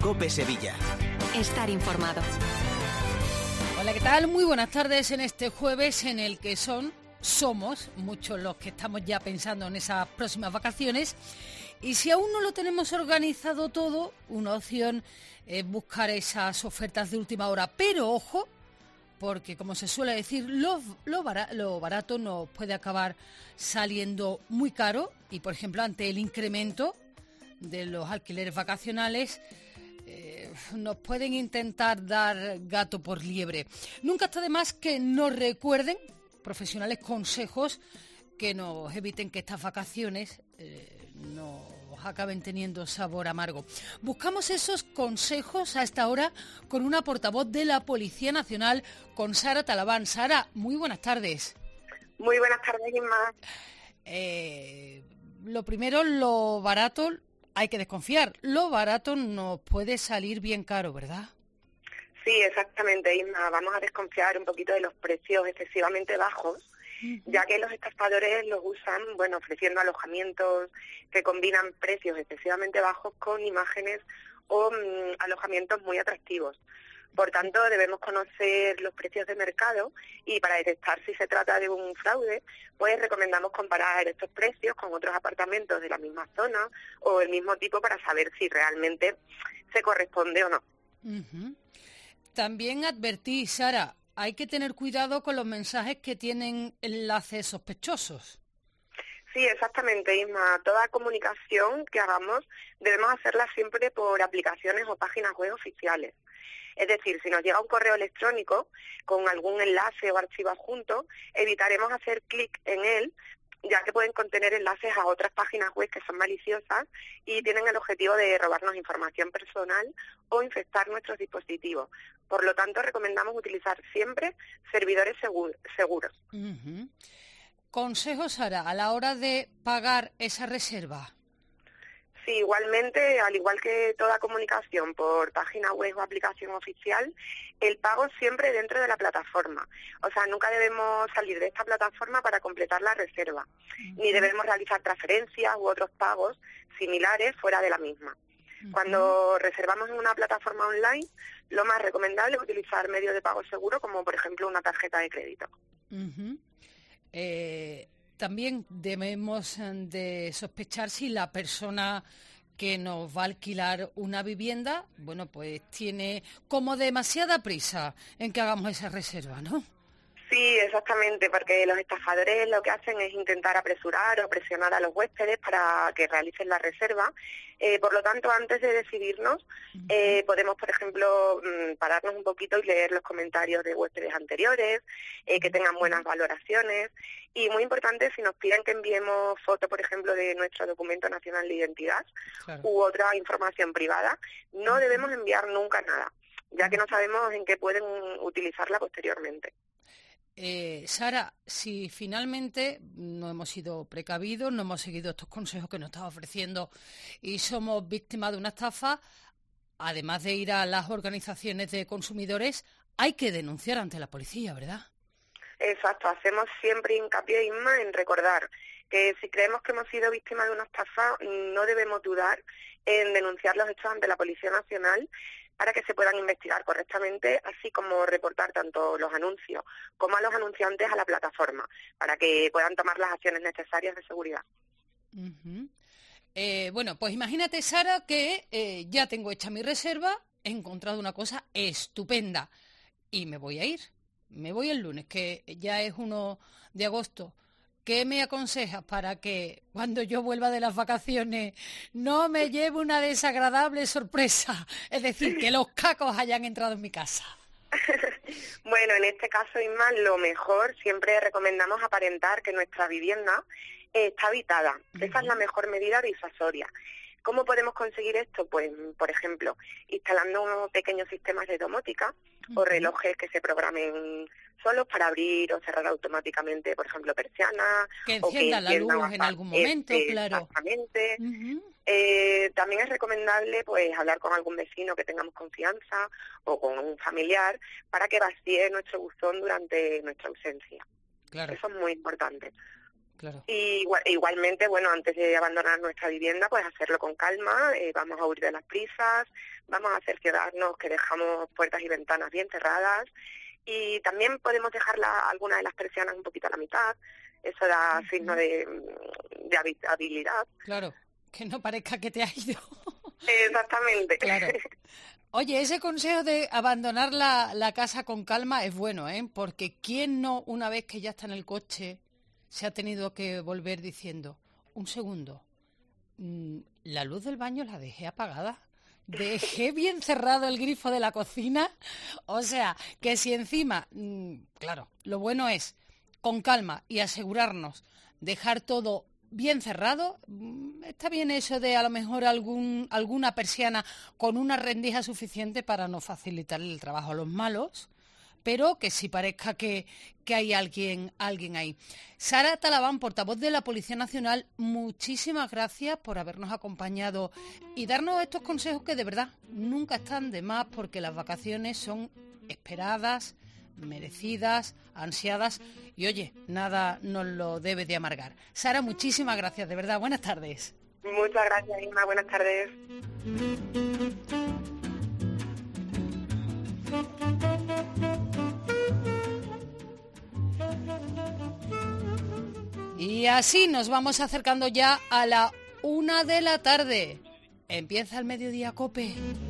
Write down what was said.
COPE Sevilla. Estar informado. Hola, ¿qué tal? Muy buenas tardes en este jueves en el que somos muchos los que estamos ya pensando en esas próximas vacaciones. Y si aún no lo tenemos organizado todo, una opción es buscar esas ofertas de última hora. Pero ojo, porque como se suele decir, lo barato nos puede acabar saliendo muy caro. Y por ejemplo, ante el incremento de los alquileres vacacionales, nos pueden intentar dar gato por liebre. Nunca está de más que nos recuerden profesionales consejos que nos eviten que estas vacaciones nos acaben teniendo sabor amargo. Buscamos esos consejos a esta hora con una portavoz de la Policía Nacional, con Sara Talabán. Sara, muy buenas tardes. Muy buenas tardes, Inma. Lo primero, lo barato, hay que desconfiar. Lo barato nos puede salir bien caro, ¿verdad? Sí, exactamente, Inma. Vamos a desconfiar un poquito de los precios excesivamente bajos, ya que los estafadores los usan, ofreciendo alojamientos que combinan precios excesivamente bajos con imágenes o alojamientos muy atractivos. Por tanto, debemos conocer los precios de mercado y para detectar si se trata de un fraude, pues recomendamos comparar estos precios con otros apartamentos de la misma zona o el mismo tipo para saber si realmente se corresponde o no. Uh-huh. También advertí, Sara, hay que tener cuidado con los mensajes que tienen enlaces sospechosos. Sí, exactamente, Isma. Toda comunicación que hagamos debemos hacerla siempre por aplicaciones o páginas web oficiales. Es decir, si nos llega un correo electrónico con algún enlace o archivo adjunto, evitaremos hacer clic en él, ya que pueden contener enlaces a otras páginas web que son maliciosas y tienen el objetivo de robarnos información personal o infectar nuestros dispositivos. Por lo tanto, recomendamos utilizar siempre servidores seguros. Uh-huh. Consejos, Sara, a la hora de pagar esa reserva. Sí, igualmente, al igual que toda comunicación por página web o aplicación oficial, el pago siempre dentro de la plataforma. O sea, nunca debemos salir de esta plataforma para completar la reserva, ni debemos realizar transferencias u otros pagos similares fuera de la misma. Cuando reservamos en una plataforma online, lo más recomendable es utilizar medios de pago seguro, como por ejemplo una tarjeta de crédito. También debemos de sospechar si la persona que nos va a alquilar una vivienda, pues tiene como demasiada prisa en que hagamos esa reserva, ¿no? Sí, exactamente, porque los estafadores lo que hacen es intentar apresurar o presionar a los huéspedes para que realicen la reserva. Por lo tanto, antes de decidirnos, podemos, por ejemplo, pararnos un poquito y leer los comentarios de huéspedes anteriores, que tengan buenas valoraciones. Y muy importante, si nos piden que enviemos foto, por ejemplo, de nuestro documento nacional de identidad, claro, u otra información privada, no debemos enviar nunca nada, ya que no sabemos en qué pueden utilizarla posteriormente. Sara, si finalmente no hemos sido precavidos, no hemos seguido estos consejos que nos estás ofreciendo y somos víctimas de una estafa, además de ir a las organizaciones de consumidores, hay que denunciar ante la policía, ¿verdad? Exacto, hacemos siempre hincapié, Inma, en recordar que si creemos que hemos sido víctimas de una estafa, no debemos dudar en denunciar los hechos ante la Policía Nacional para que se puedan investigar correctamente, así como reportar tanto los anuncios como a los anunciantes a la plataforma, para que puedan tomar las acciones necesarias de seguridad. Uh-huh. Pues imagínate, Sara, que ya tengo hecha mi reserva, he encontrado una cosa estupenda y me voy a ir. Me voy el lunes, que ya es 1 de agosto. ¿Qué me aconsejas para que cuando yo vuelva de las vacaciones no me lleve una desagradable sorpresa? Es decir, que los cacos hayan entrado en mi casa. Bueno, en este caso, Isma, lo mejor, siempre recomendamos aparentar que nuestra vivienda está habitada. Esa es la mejor medida disuasoria. ¿Cómo podemos conseguir esto? Pues, por ejemplo, instalando unos pequeños sistemas de domótica o relojes que se programen solos para abrir o cerrar automáticamente, por ejemplo, persianas. Que encienda la luz en algún momento, claro. Exactamente. También es recomendable pues hablar con algún vecino que tengamos confianza o con un familiar para que vacíe nuestro buzón durante nuestra ausencia. Claro. Eso es muy importante. claro. Y igualmente, bueno, antes de abandonar nuestra vivienda, pues hacerlo con calma, vamos a huir de las prisas, vamos a cerciorarnos que dejamos puertas y ventanas bien cerradas, y también podemos dejar algunas de las persianas un poquito a la mitad. Eso da signo de habitabilidad. Claro, que no parezca que te ha ido. Exactamente. Claro. Oye, ese consejo de abandonar la casa con calma es bueno, porque ¿quién no, una vez que ya está en el coche, se ha tenido que volver diciendo, un segundo, la luz del baño la dejé apagada? Dejé bien cerrado el grifo de la cocina. O sea, que si encima, claro, lo bueno es con calma y asegurarnos dejar todo bien cerrado. Está bien eso de a lo mejor alguna persiana con una rendija suficiente para no facilitar el trabajo a los malos, pero que sí parezca que hay alguien ahí. Sara Talabán, portavoz de la Policía Nacional, muchísimas gracias por habernos acompañado y darnos estos consejos que de verdad nunca están de más, porque las vacaciones son esperadas, merecidas, ansiadas, y oye, nada nos lo debe de amargar. Sara, muchísimas gracias, de verdad, buenas tardes. Muchas gracias, Inma, buenas tardes. Y así nos vamos acercando ya a la 1 de la tarde. Empieza el Mediodía COPE.